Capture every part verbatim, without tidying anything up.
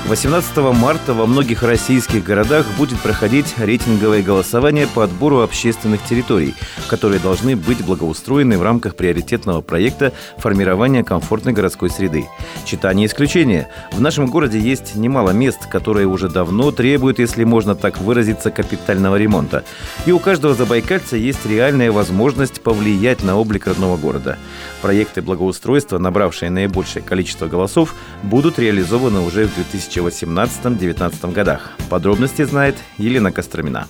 восемнадцатого марта во многих российских городах будет проходить рейтинговое голосование по отбору общественных территорий, которые должны быть благоустроены в рамках приоритетного проекта формирования комфортной городской среды. Чита не исключение. В нашем городе есть немало мест, которые уже давно требуют, если можно так выразиться, капитального ремонта. И у каждого забайкальца есть реальная возможность повлиять на облик родного города. Проекты благоустройства, набравшие наибольшее количество голосов, будут реализованы уже в две тысячи восемнадцатом — две тысячи девятнадцатом годах. Подробности знает Елена Костромина.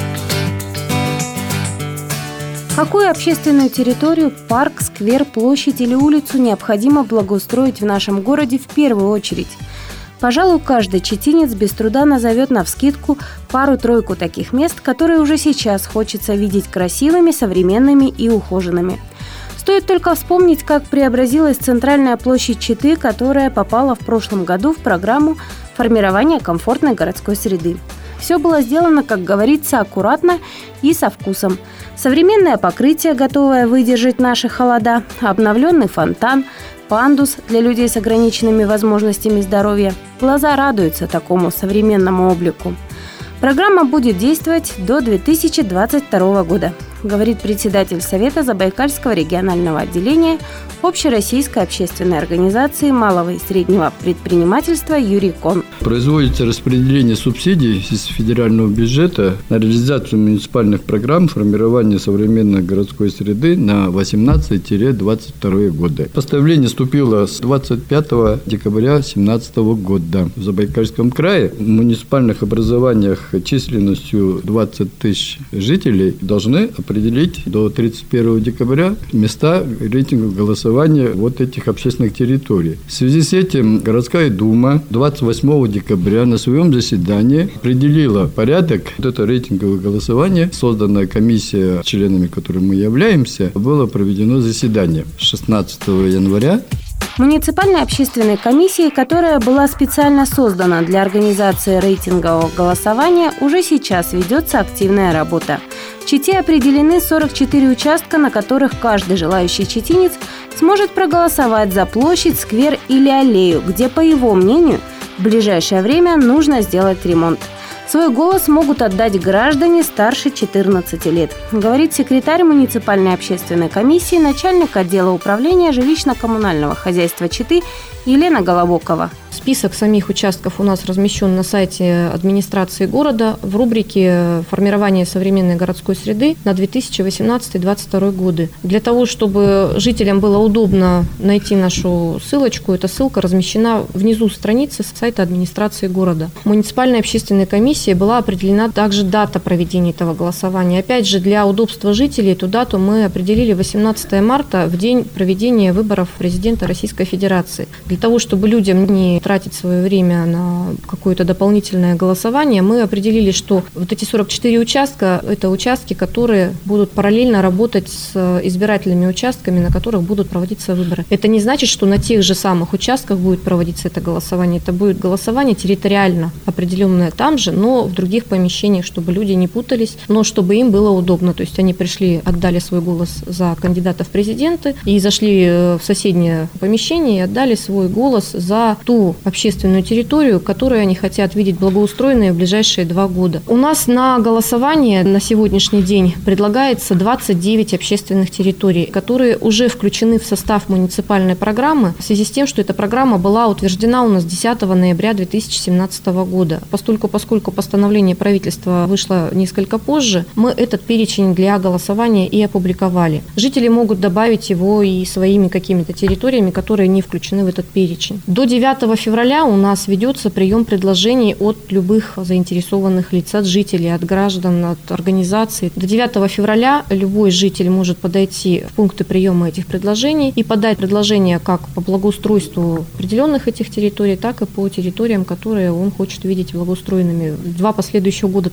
Какую общественную территорию, парк, сквер, площадь или улицу необходимо благоустроить в нашем городе в первую очередь? Пожалуй, каждый читинец без труда назовет навскидку пару-тройку таких мест, которые уже сейчас хочется видеть красивыми, современными и ухоженными. Стоит только вспомнить, как преобразилась центральная площадь Читы, которая попала в прошлом году в программу формирования комфортной городской среды. Все было сделано, как говорится, аккуратно и со вкусом. Современное покрытие, готовое выдержать наши холода, обновленный фонтан, пандус для людей с ограниченными возможностями здоровья. Глаза радуются такому современному облику. Программа будет действовать до две тысячи двадцать второго года, говорит председатель Совета Забайкальского регионального отделения Общероссийской общественной организации малого и среднего предпринимательства Юрий Кон. Производится распределение субсидий из федерального бюджета на реализацию муниципальных программ формирования современной городской среды на восемнадцатый — двадцать второй годы. Постановление вступило с двадцать пятого декабря две тысячи семнадцатого года. В Забайкальском крае в муниципальных образованиях численностью двадцать тысяч жителей должны определить до тридцать первого декабря места рейтинга голосования вот этих общественных территорий. В связи с этим городская дума двадцать восьмого декабря на своем заседании определила порядок вот это рейтинговое голосование. Созданная комиссия, членами которой мы являемся, было проведено заседание шестнадцатого января. Муниципальной общественной комиссией, которая была специально создана для организации рейтингового голосования, уже сейчас ведется активная работа. В Чите определены сорок четыре участка, на которых каждый желающий читинец сможет проголосовать за площадь, сквер или аллею, где, по его мнению, в ближайшее время нужно сделать ремонт. Свой голос могут отдать граждане старше четырнадцати лет, говорит секретарь муниципальной общественной комиссии, начальник отдела управления жилищно-коммунального хозяйства Читы Елена Голобокова. Список самих участков у нас размещен на сайте администрации города в рубрике «Формирование современной городской среды» на две тысячи восемнадцатый — две тысячи двадцать второй годы. Для того, чтобы жителям было удобно найти нашу ссылочку, эта ссылка размещена внизу страницы сайта администрации города. Муниципальной общественной комиссии была определена также дата проведения этого голосования. Опять же, для удобства жителей эту дату мы определили восемнадцатого марта, в день проведения выборов президента Российской Федерации. Для того, чтобы людям не тратить свое время на какое-то дополнительное голосование, мы определили, что вот эти сорок четыре участка – это участки, которые будут параллельно работать с избирательными участками, на которых будут проводиться выборы. Это не значит, что на тех же самых участках будет проводиться это голосование. Это будет голосование территориально определенное там же, но в других помещениях, чтобы люди не путались, но чтобы им было удобно. То есть они пришли, отдали свой голос за кандидата в президенты и зашли в соседнее помещение и отдали свой голос за ту общественную территорию, которую они хотят видеть благоустроенной в ближайшие два года. У нас на голосование на сегодняшний день предлагается двадцать девять общественных территорий, которые уже включены в состав муниципальной программы в связи с тем, что эта программа была утверждена у нас десятого ноября две тысячи семнадцатого года. Поскольку, поскольку постановление правительства вышло несколько позже, мы этот перечень для голосования и опубликовали. Жители могут добавить его и своими какими-то территориями, которые не включены в этот перечень. До девятого февраля у нас ведется прием предложений от любых заинтересованных лиц, от жителей, от граждан, от организаций. До девятого февраля любой житель может подойти в пункты приема этих предложений и подать предложение как по благоустройству определенных этих территорий, так и по территориям, которые он хочет видеть благоустроенными в два последующих года.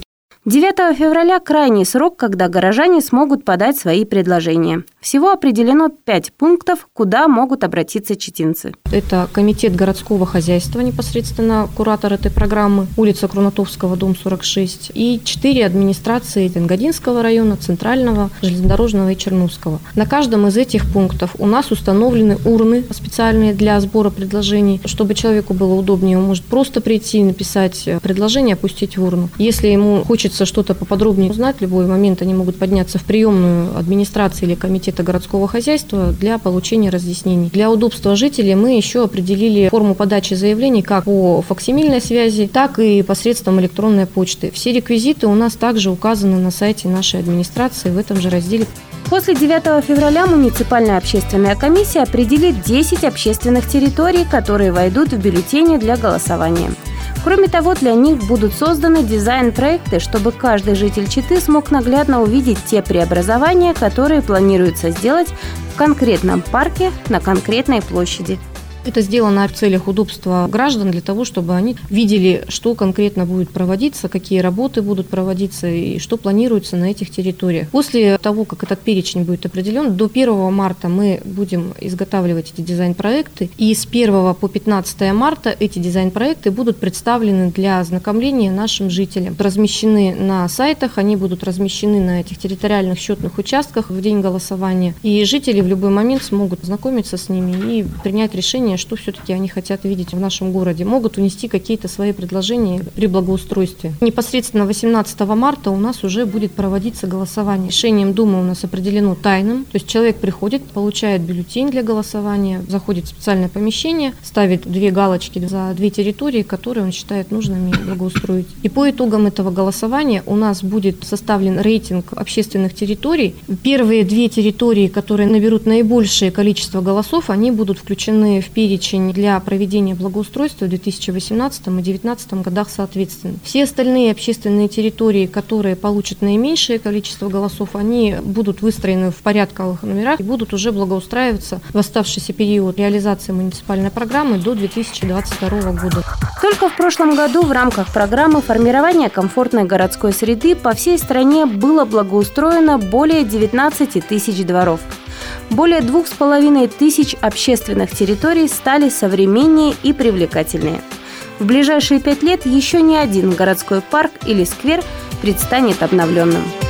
девятого февраля крайний срок, когда горожане смогут подать свои предложения. Всего определено пять пунктов, куда могут обратиться читинцы. Это комитет городского хозяйства, непосредственно куратор этой программы, улица Крунатовского, дом сорок шесть, и четыре администрации Тенгадинского района, Центрального, Железнодорожного и Чернушского. На каждом из этих пунктов у нас установлены урны специальные для сбора предложений, чтобы человеку было удобнее, он может просто прийти, написать предложение, опустить в урну. Если ему хочется что-то поподробнее узнать, в любой момент они могут подняться в приемную администрации или комитета городского хозяйства для получения разъяснений. Для удобства жителей мы еще определили форму подачи заявлений как по факсимильной связи, так и посредством электронной почты. Все реквизиты у нас также указаны на сайте нашей администрации в этом же разделе. После девятого февраля муниципальная общественная комиссия определит десять общественных территорий, которые войдут в бюллетени для голосования. Кроме того, для них будут созданы дизайн-проекты, чтобы каждый житель Читы смог наглядно увидеть те преобразования, которые планируется сделать в конкретном парке на конкретной площади. Это сделано в целях удобства граждан, для того, чтобы они видели, что конкретно будет проводиться, какие работы будут проводиться и что планируется на этих территориях. После того, как этот перечень будет определен, до первого марта мы будем изготавливать эти дизайн-проекты, и с первого по пятнадцатое марта эти дизайн-проекты будут представлены для ознакомления нашим жителям. Размещены на сайтах, они будут размещены на этих территориальных счетных участках в день голосования, и жители в любой момент смогут ознакомиться с ними и принять решение, что все-таки они хотят видеть в нашем городе. Могут унести какие-то свои предложения при благоустройстве. Непосредственно восемнадцатого марта у нас уже будет проводиться голосование. Решением Думы у нас определено тайным. То есть человек приходит, получает бюллетень для голосования, заходит в специальное помещение, ставит две галочки за две территории, которые он считает нужными благоустроить. И по итогам этого голосования у нас будет составлен рейтинг общественных территорий. Первые две территории, которые наберут наибольшее количество голосов, они будут включены в перечень для проведения благоустройства в две тысячи восемнадцатом и две тысячи девятнадцатом годах соответственно. Все остальные общественные территории, которые получат наименьшее количество голосов, они будут выстроены в порядковых номерах и будут уже благоустраиваться в оставшийся период реализации муниципальной программы до две тысячи двадцать второго года. Только в прошлом году в рамках программы формирования комфортной городской среды по всей стране было благоустроено более девятнадцати тысяч дворов. Более двух с половиной тысяч общественных территорий стали современнее и привлекательнее. В ближайшие пять лет еще ни один городской парк или сквер предстанет обновленным.